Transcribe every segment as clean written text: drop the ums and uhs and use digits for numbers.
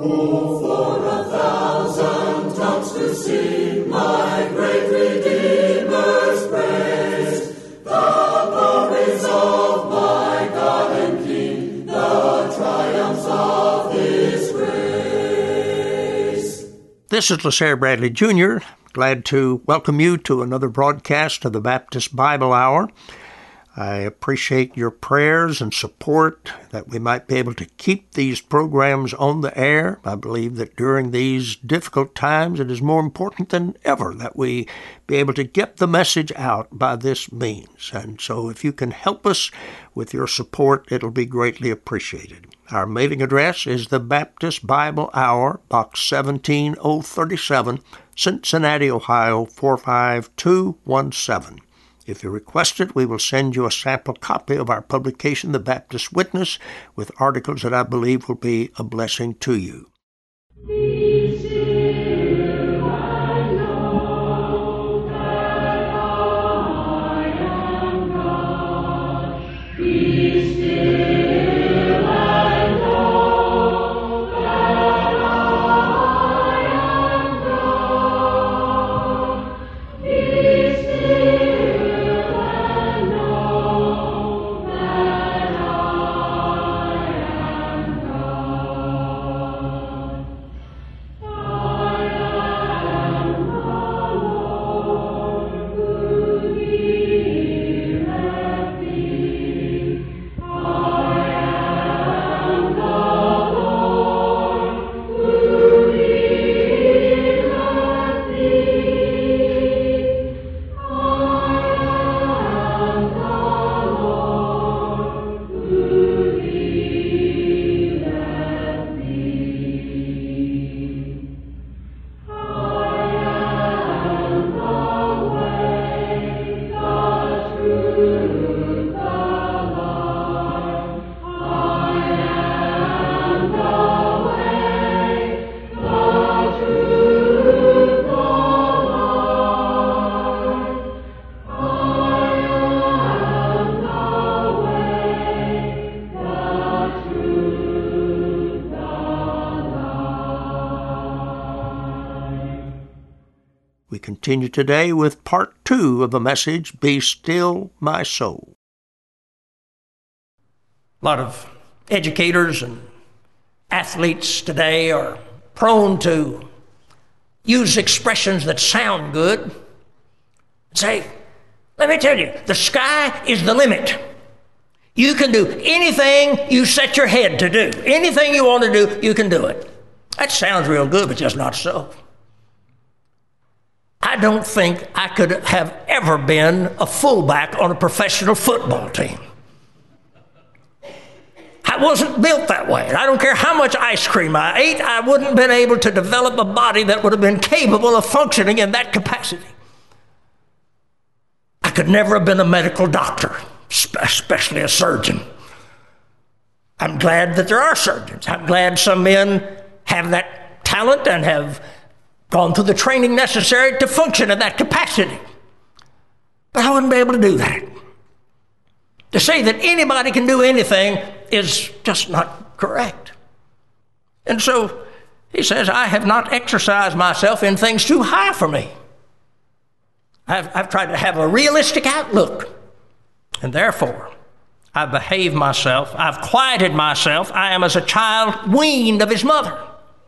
This is LaSalle Bradley Jr. Glad to welcome you to another broadcast of the Baptist Bible Hour. I appreciate your prayers and support that we might be able to keep these programs on the air. I believe that during these difficult times, it is more important than ever that we be able to get the message out by this means. And so if you can help us with your support, it'll be greatly appreciated. Our mailing address is the Baptist Bible Hour, Box 17037, Cincinnati, Ohio, 45217. If you request it, we will send you a sample copy of our publication, The Baptist Witness, with articles that I believe will be a blessing to you. We continue today with part 2 of the message, Be Still My Soul. A lot of educators and athletes today are prone to use expressions that sound good. Say, let me tell you, the sky is the limit. You can do anything you set your head to do. Anything you want to do, you can do it. That sounds real good, but just not so. I don't think I could have ever been a fullback on a professional football team. I wasn't built that way. I don't care how much ice cream I ate, I wouldn't have been able to develop a body that would have been capable of functioning in that capacity. I could never have been a medical doctor, especially a surgeon. I'm glad that there are surgeons. I'm glad some men have that talent and have gone through the training necessary to function in that capacity. But I wouldn't be able to do that. To say that anybody can do anything is just not correct. And so he says, I have not exercised myself in things too high for me. I've tried to have a realistic outlook. And therefore, I've behaved myself. I've quieted myself. I am as a child weaned of his mother.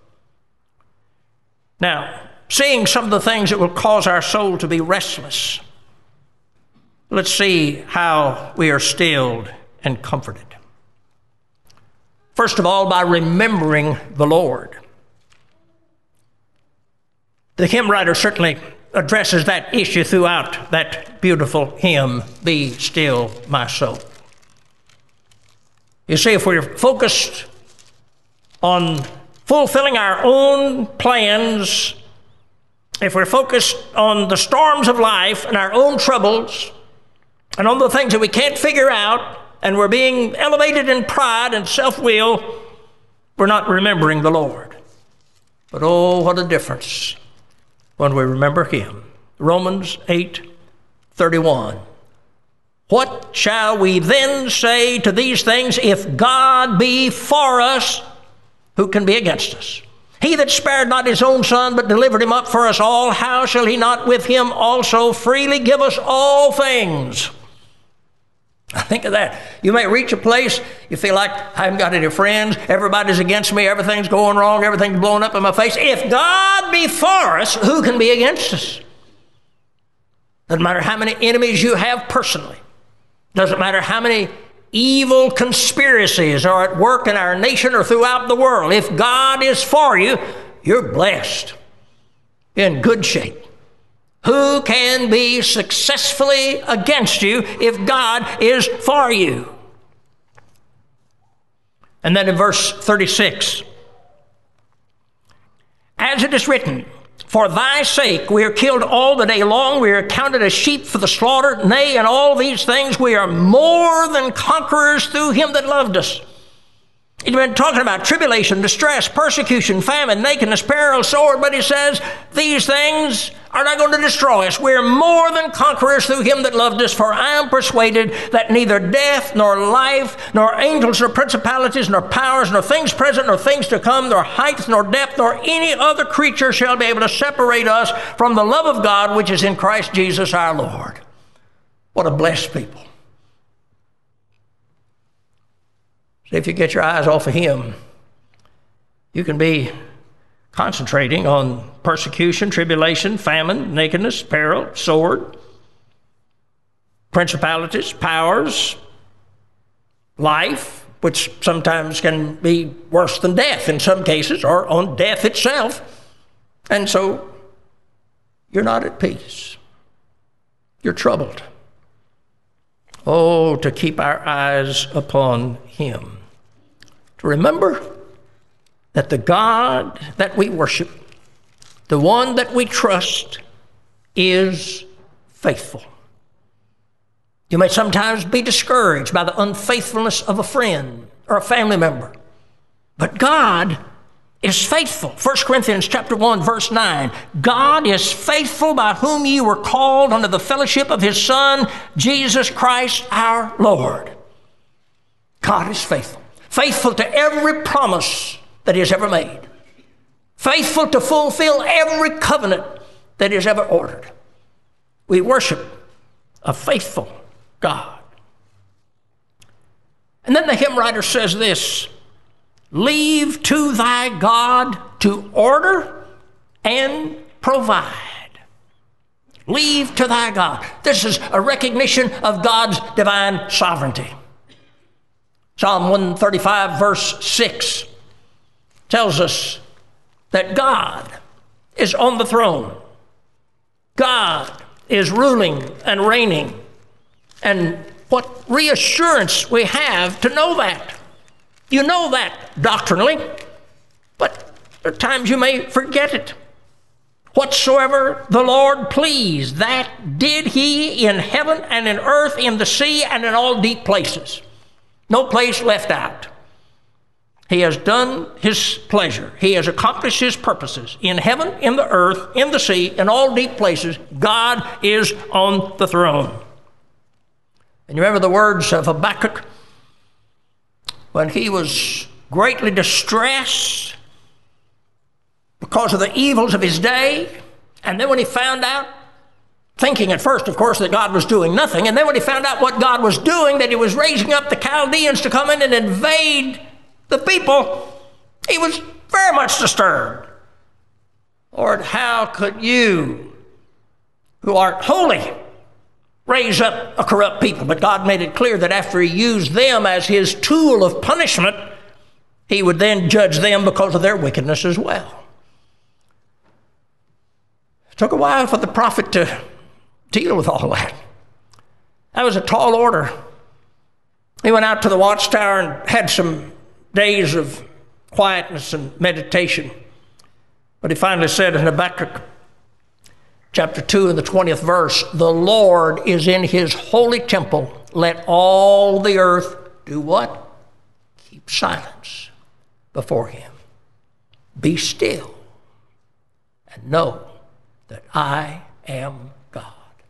Now, seeing some of the things that will cause our soul to be restless, let's see how we are stilled and comforted. First of all, by remembering the Lord. The hymn writer certainly addresses that issue throughout that beautiful hymn, Be Still My Soul. You see, if we're focused on fulfilling our own plans, if we're focused on the storms of life and our own troubles and on the things that we can't figure out, and we're being elevated in pride and self-will, we're not remembering the Lord. But oh, what a difference when we remember Him. Romans 8:31. What shall we then say to these things? If God be for us, who can be against us? He that spared not his own Son, but delivered him up for us all, how shall he not with him also freely give us all things? Think of that. You may reach a place, you feel like, I haven't got any friends, everybody's against me, everything's going wrong, everything's blowing up in my face. If God be for us, who can be against us? Doesn't matter how many enemies you have personally. Doesn't matter how many evil conspiracies are at work in our nation or throughout the world. If God is for you, you're blessed, in good shape. Who can be successfully against you if God is for you? And then in verse 36, as it is written, for thy sake we are killed all the day long, we are counted as sheep for the slaughter. Nay, in all these things we are more than conquerors through him that loved us. He's been talking about tribulation, distress, persecution, famine, nakedness, peril, sword, but he says these things are not going to destroy us. We're more than conquerors through him that loved us, for I am persuaded that neither death, nor life, nor angels, nor principalities, nor powers, nor things present, nor things to come, nor height, nor depth, nor any other creature shall be able to separate us from the love of God which is in Christ Jesus our Lord. What a blessed people. If you get your eyes off of him, you can be concentrating on persecution, tribulation, famine, nakedness, peril, sword, principalities, powers, life, which sometimes can be worse than death in some cases, or on death itself. And so you're not at peace. You're troubled. Oh, to keep our eyes upon him. To remember that the God that we worship, the one that we trust, is faithful. You may sometimes be discouraged by the unfaithfulness of a friend or a family member, but God is faithful. 1 Corinthians chapter 1, verse 9. God is faithful, by whom ye were called unto the fellowship of his Son, Jesus Christ our Lord. God is faithful. Faithful to every promise that he has ever made. Faithful to fulfill every covenant that he has ever ordered. We worship a faithful God. And then the hymn writer says this, leave to thy God to order and provide. Leave to thy God. This is a recognition of God's divine sovereignty. Psalm 135, verse 6 tells us that God is on the throne. God is ruling and reigning. And what reassurance we have to know that. You know that doctrinally, but there are times you may forget it. Whatsoever the Lord pleased, that did he in heaven and in earth, in the sea, and in all deep places. No place left out. He has done his pleasure. He has accomplished his purposes in heaven, in the earth, in the sea, in all deep places. God is on the throne. And you remember the words of Habakkuk when he was greatly distressed because of the evils of his day. And then when he found out, thinking at first, of course, that God was doing nothing. And then when he found out what God was doing, that he was raising up the Chaldeans to come in and invade the people, he was very much disturbed. Lord, how could you, who art holy, raise up a corrupt people? But God made it clear that after he used them as his tool of punishment, he would then judge them because of their wickedness as well. It took a while for the prophet to deal with all that. That was a tall order. He went out to the watchtower and had some days of quietness and meditation. But he finally said in Habakkuk chapter 2 and the 20th verse, the Lord is in his holy temple. Let all the earth do what? Keep silence before him. Be still and know that I am God.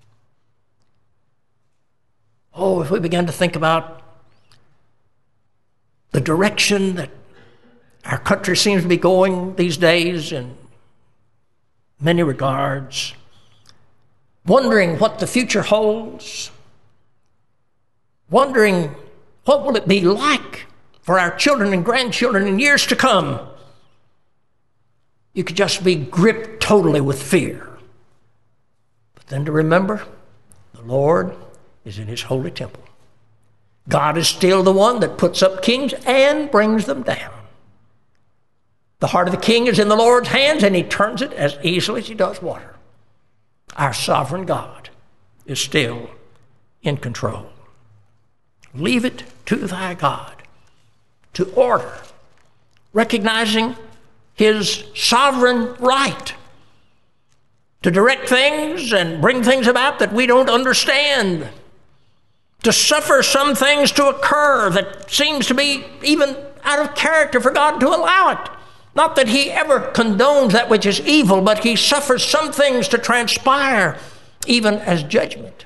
Oh, if we began to think about the direction that our country seems to be going these days in many regards, wondering what the future holds, wondering what will it be like for our children and grandchildren in years to come. You could just be gripped totally with fear. But then to remember, the Lord is in his holy temple. God is still the one that puts up kings and brings them down. The heart of the king is in the Lord's hands, and he turns it as easily as he does water. Our sovereign God is still in control. Leave it to thy God to order, recognizing his sovereign right to direct things and bring things about that we don't understand, to suffer some things to occur that seems to be even out of character for God to allow it. Not that he ever condones that which is evil, but he suffers some things to transpire even as judgment.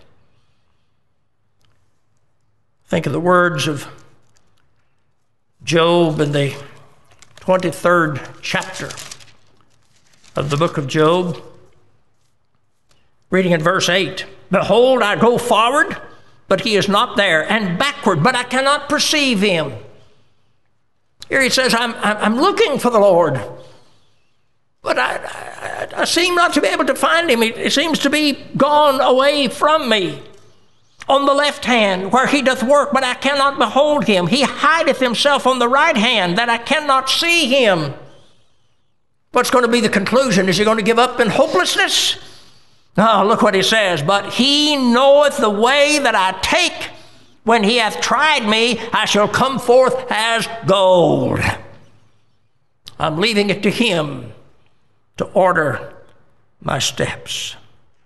Think of the words of Job in the 23rd chapter of the book of Job. Reading in verse 8, behold, I go forward, but he is not there, and backward, but I cannot perceive him. Here he says, I'm looking for the Lord, but I seem not to be able to find him. He seems to be gone away from me. On the left hand, where he doth work, but I cannot behold him. He hideth himself on the right hand, that I cannot see him. What's going to be the conclusion? Is he going to give up in hopelessness? No, look what he says. But he knoweth the way that I take. When he hath tried me, I shall come forth as gold. I'm leaving it to him to order my steps.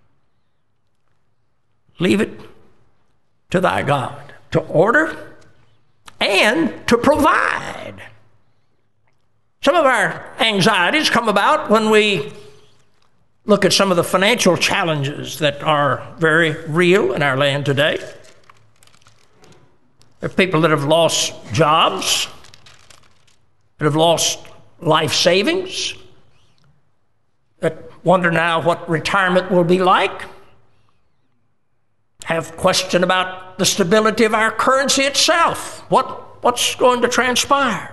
Leave it to thy God to order and to provide. Some of our anxieties come about when we look at some of the financial challenges that are very real in our land today. There are people that have lost jobs, that have lost life savings, that wonder now what retirement will be like, have question about the stability of our currency itself. What's going to transpire?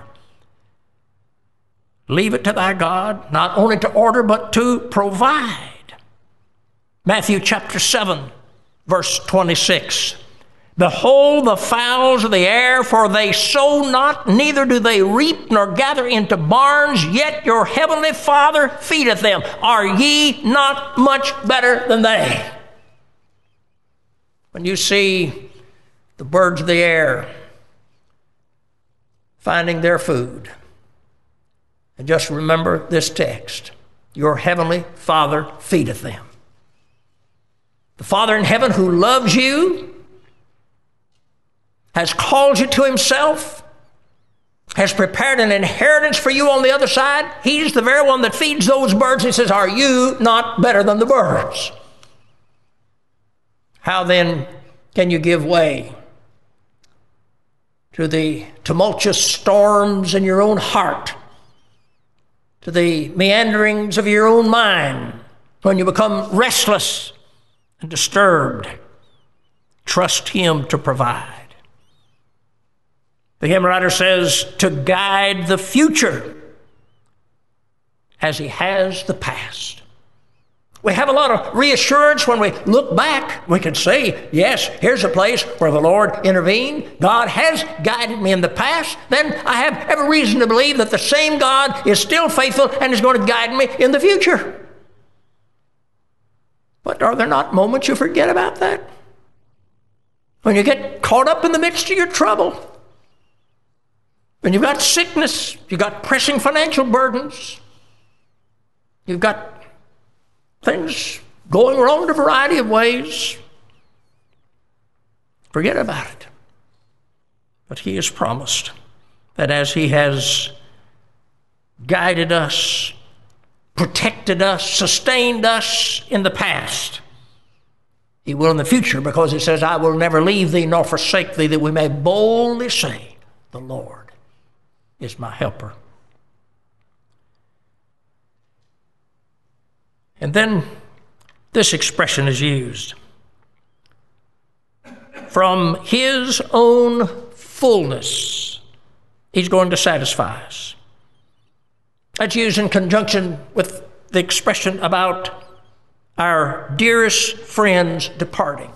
Leave it to thy God, not only to order, but to provide. Matthew chapter 7, verse 26. Behold the fowls of the air, for they sow not, neither do they reap, nor gather into barns, yet your heavenly Father feedeth them. Are ye not much better than they? When you see the birds of the air finding their food, and just remember this text, your heavenly Father feedeth them. The Father in heaven who loves you, has called you to himself, has prepared an inheritance for you on the other side. He's the very one that feeds those birds. He says, are you not better than the birds? How then can you give way to the tumultuous storms in your own heart, to the meanderings of your own mind, when you become restless and disturbed? Trust him to provide. The hymn writer says, to guide the future as he has the past. We have a lot of reassurance when we look back. We can say, yes, here's a place where the Lord intervened. God has guided me in the past. Then I have every reason to believe that the same God is still faithful and is going to guide me in the future. But are there not moments you forget about that? When you get caught up in the midst of your trouble, when you've got sickness, you've got pressing financial burdens, you've got things going wrong in a variety of ways, forget about it. But he has promised that as he has guided us, protected us, sustained us in the past, he will in the future, because he says, I will never leave thee nor forsake thee, that we may boldly say, the Lord is my helper And then this expression is used. From his own fullness, he's going to satisfy us. That's used in conjunction with the expression about our dearest friends departing.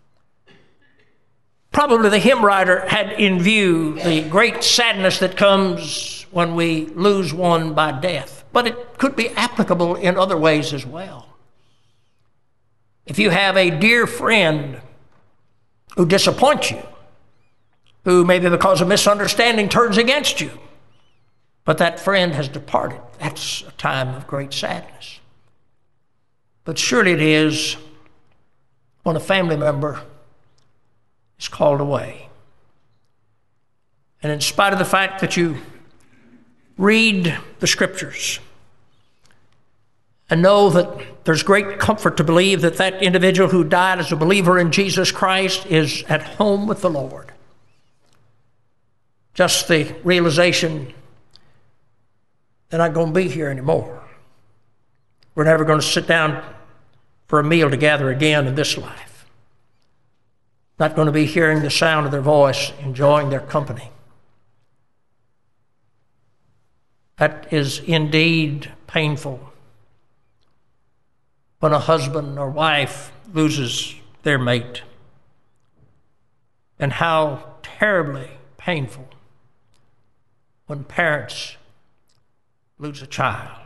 Probably the hymn writer had in view the great sadness that comes when we lose one by death, but it could be applicable in other ways as well. If you have a dear friend who disappoints you, who maybe because of misunderstanding turns against you, but that friend has departed, that's a time of great sadness. But surely it is when a family member is called away. And in spite of the fact that you read the scriptures and know that there's great comfort to believe that that individual who died as a believer in Jesus Christ is at home with the Lord, just the realization they're not going to be here anymore. We're never going to sit down for a meal together again in this life. Not going to be hearing the sound of their voice, enjoying their company. That is indeed painful when a husband or wife loses their mate. And how terribly painful when parents lose a child.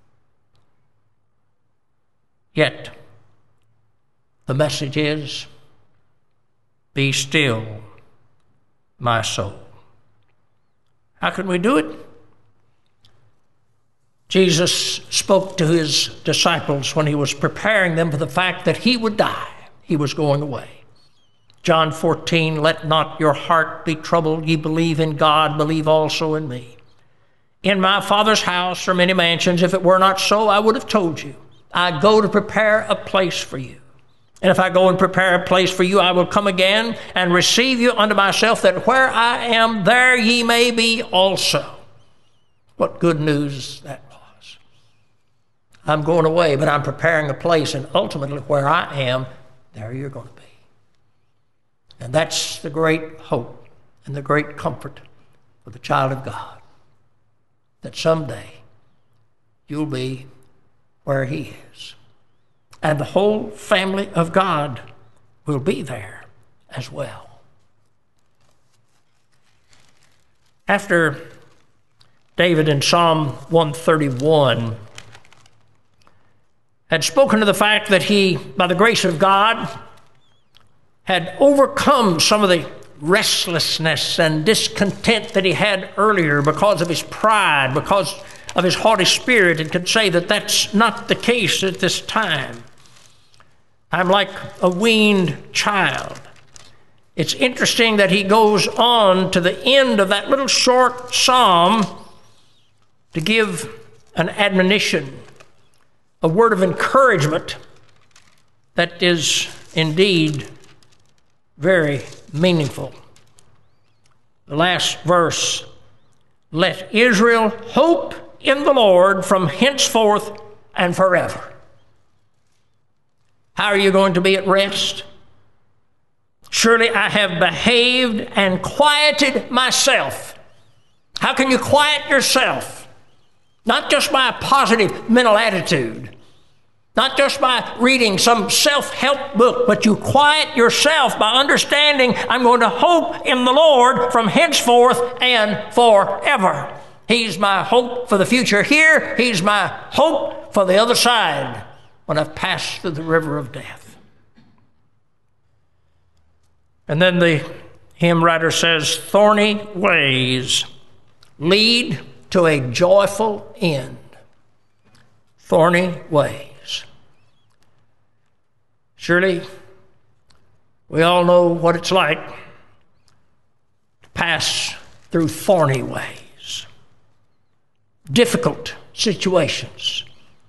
Yet, the message is, be still, my soul. How can we do it? Jesus spoke to his disciples when he was preparing them for the fact that he would die. He was going away. John 14, let not your heart be troubled. Ye believe in God, believe also in me. In my Father's house are many mansions. If it were not so, I would have told you. I go to prepare a place for you. And if I go and prepare a place for you, I will come again and receive you unto myself, that where I am, there ye may be also. What good news that was. I'm going away, but I'm preparing a place, and ultimately where I am, there you're going to be. And that's the great hope and the great comfort for the child of God, that someday you'll be where he is. And the whole family of God will be there as well. After David in Psalm 131 had spoken of the fact that he, by the grace of God, had overcome some of the restlessness and discontent that he had earlier because of his pride, because of his haughty spirit, and could say that that's not the case at this time. I'm like a weaned child. It's interesting that he goes on to the end of that little short psalm to give an admonition, a word of encouragement that is indeed very meaningful. The last verse, let Israel hope in the Lord from henceforth and forever. How are you going to be at rest? Surely I have behaved and quieted myself. How can you quiet yourself? Not just by a positive mental attitude, not just by reading some self-help book, but you quiet yourself by understanding I'm going to hope in the Lord from henceforth and forever. He's my hope for the future here. He's my hope for the other side when I've passed through the river of death. And then the hymn writer says, thorny ways lead to a joyful end. Thorny ways. Surely, we all know what it's like to pass through thorny ways. Difficult situations.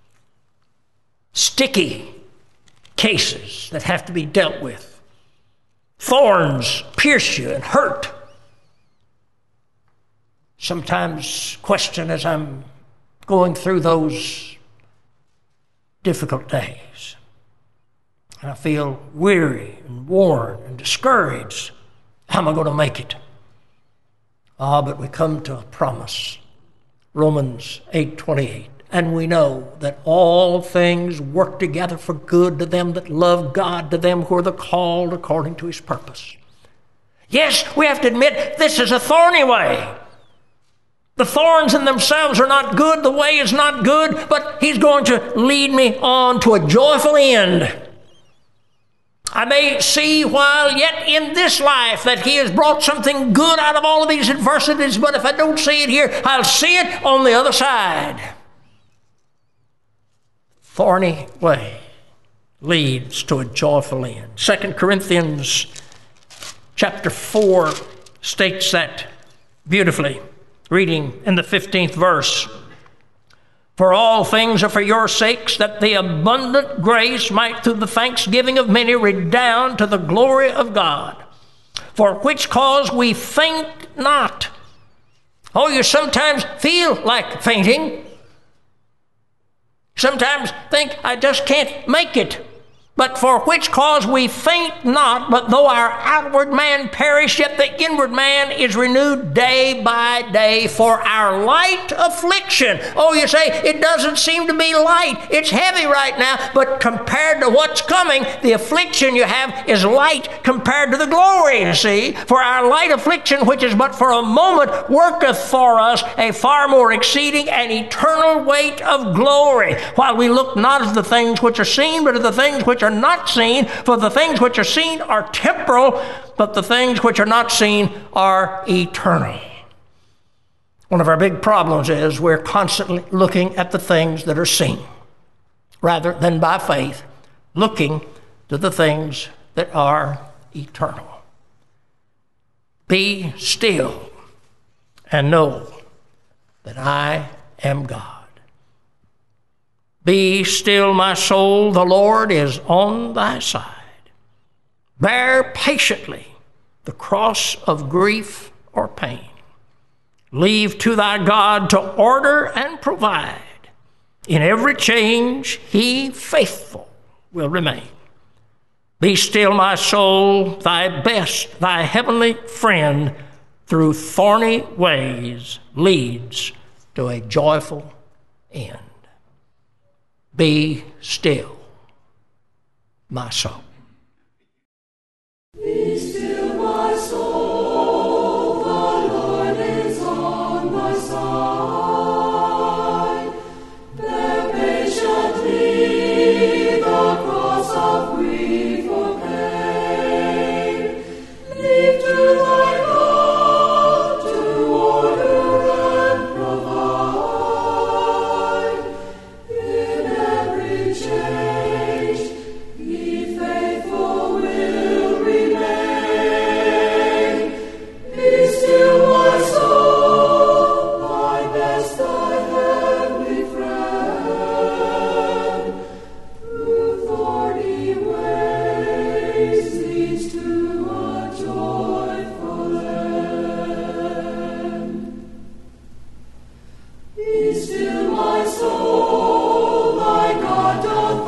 Sticky cases that have to be dealt with. Thorns pierce you and hurt. Sometimes question as I'm going through those difficult days. And I feel weary and worn and discouraged. How am I going to make it? But we come to a promise. Romans 8:28. And we know that all things work together for good to them that love God, to them who are the called according to his purpose. Yes, we have to admit this is a thorny way. The thorns in themselves are not good. The way is not good, but he's going to lead me on to a joyful end. I may see while yet in this life that he has brought something good out of all of these adversities, but if I don't see it here, I'll see it on the other side. Thorny way leads to a joyful end. 2 Corinthians chapter 4 states that beautifully, reading in the 15th verse. For all things are for your sakes, that the abundant grace might through the thanksgiving of many redound to the glory of God. For which cause we faint not. Oh, you sometimes feel like fainting. Sometimes think, I just can't make it. But for which cause we faint not, but though our outward man perish, yet the inward man is renewed day by day. For our light affliction. Oh, you say, it doesn't seem to be light. It's heavy right now. But compared to what's coming, the affliction you have is light compared to the glory, you see. For our light affliction, which is but for a moment, worketh for us a far more exceeding and eternal weight of glory. While we look not at the things which are seen, but at the things which are not seen. For the things which are seen are temporal, but the things which are not seen are eternal. One of our big problems is we're constantly looking at the things that are seen, rather than by faith looking to the things that are eternal. Be still and know that I am God. Be still, my soul, the Lord is on thy side. Bear patiently the cross of grief or pain. Leave to thy God to order and provide. In every change, he faithful will remain. Be still, my soul, thy best, thy heavenly friend, through thorny ways leads to a joyful end. Be still, my soul. Be still, my soul, the Lord is on thy side. Bear patiently the cross of grief or pain. Leave to thy God to order and provide. In every change, he faithful will remain. Be still, my soul, thy best, thy heavenly friend. Through thorny ways leads to a joyful end. Be still, my soul, thy God doth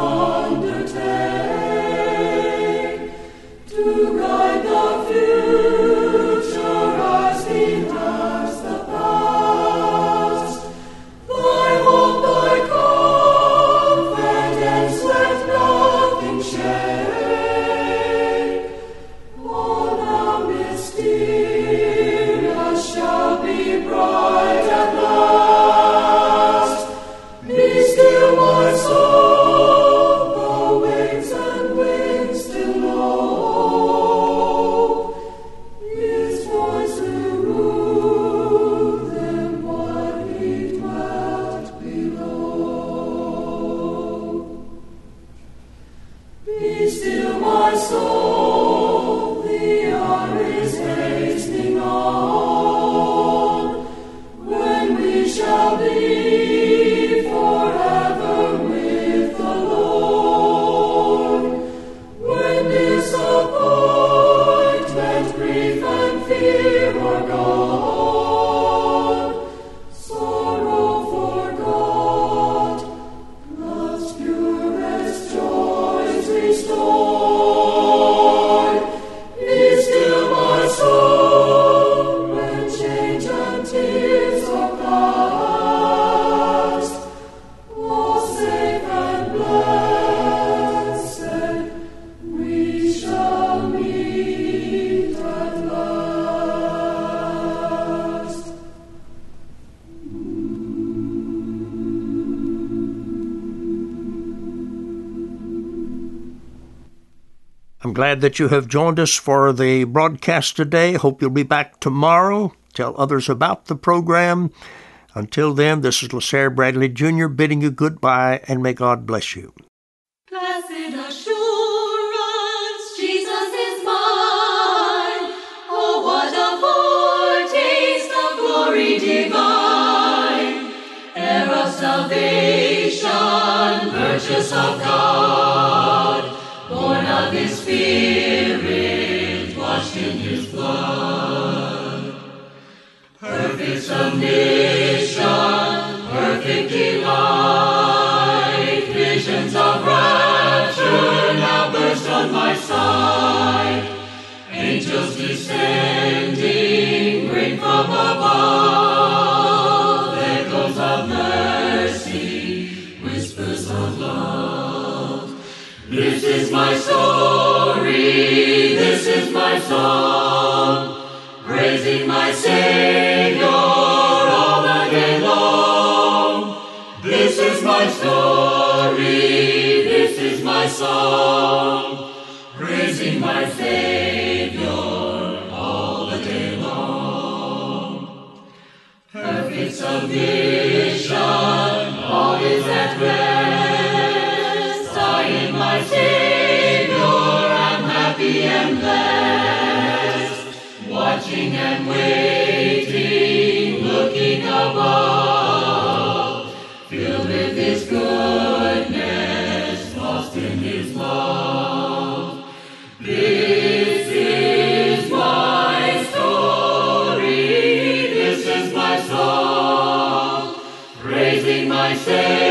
undertake to guide the future as he has the past. Thy hope, thy confidence, let nothing shake. All thou mysterious shall be bright at last. Be still, my soul, the waves and winds still know. His voice will rule them while he dwelt below. Be still, my soul, the hour is hastening on, when we shall be forever with the Lord. When disappointment, grief, and fear are gone, sorrow forgot, love's pure I'm glad that you have joined us for the broadcast today. Hope you'll be back tomorrow. Tell others about the program. Until then, this is LaSalle Bradley Jr. bidding you goodbye, and may God bless you. Blessed assurance, Jesus is mine. Oh, what a foretaste of glory divine. Heir of salvation, purchase of God, born of His Spirit, washed in His blood. Perfect submission, perfect delight, visions of rapture now burst on my sight. Angels descending bring from above echoes of mercy, whispers of love. This is my story, this is my song, praising my Savior all the day long. This is my story, this is my song, praising my Savior all the day long. Perfect submission, all is at rest. I in my Savior am happy and blessed, watching and waiting, looking above, filled with His goodness, lost in His love. This is my story, this is my song, praising my Savior